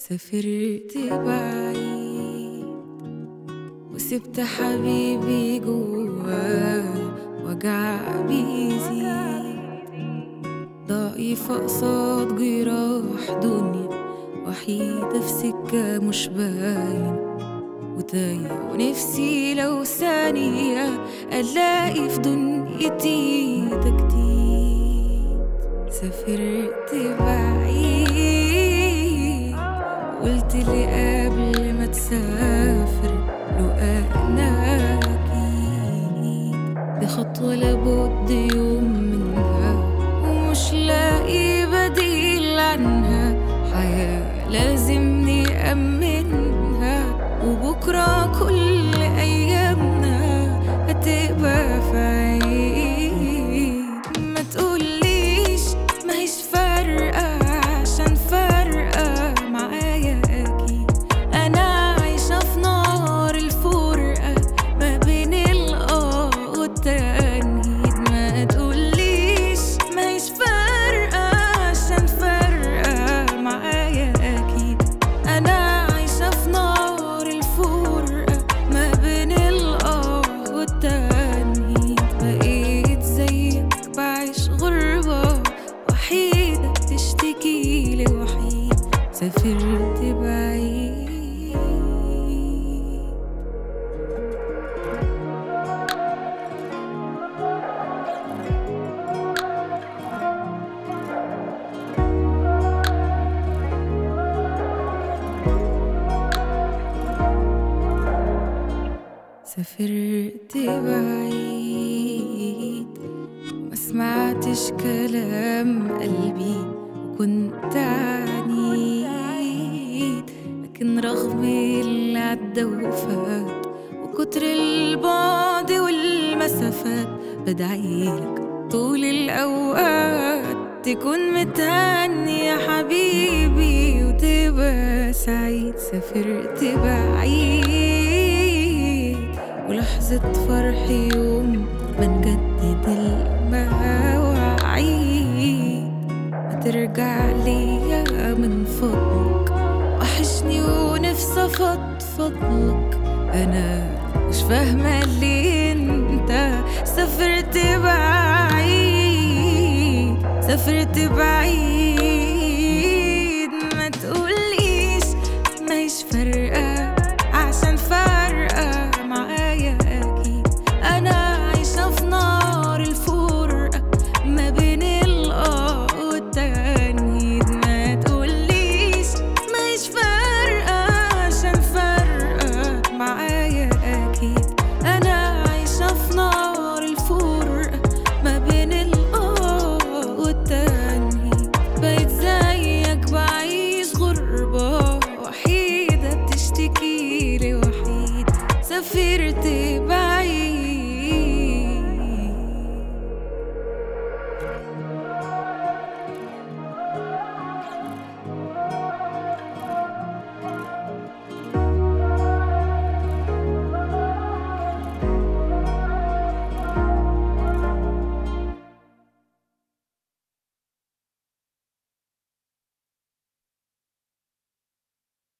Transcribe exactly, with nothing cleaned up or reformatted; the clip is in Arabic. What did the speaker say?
سافرت بعيد وسبت حبيبي جواه، وجع بيزيد ضعيفة قصاد جراح دنيا، وحيدة في سكة مش باين وتايه، ونفسي لو ثانية ألاقي في دنيتي تجديد. سافرت بعيد قلت لي قبل ما تسافر لو أنا أكيد دي خطوة لابد يوم منها، ومش لاقي بديل عنها، حياة لازمني أأمنها، وبكرة كل أيامنا هتبقى في عيد. ما تقوليش ما هيش فارقة عشان فارقة معايا أكيد، أنا عايشة في نار الفرقة ما بين الآه والتأنيد. ما تقوليش ما هيش فارقة عشان فارقة معايا أكيد، أنا عايشة في نار الفرقة ما بين الآه والتأنيد. بقيت زيك بعيش غربة وحيدة تشتكي لي وحيد. سافرت بعيد سافرت بعيد ما سمعتش كلام قلبي وكنت عنيد، لكن رغم اللي عدى وفات وكتر البعد والمسافات بدعيلك طول الأوقات تكون متهني يا حبيبي وتبقى سعيد. سافرت بعيد ولحظة فرح يوم ما نجدد المواعيد، ما ترجع ليا من فضلك وحشني ونفسي افضفضلك. انا مش فاهمة ليه انت سافرت بعيد سافرت بعيد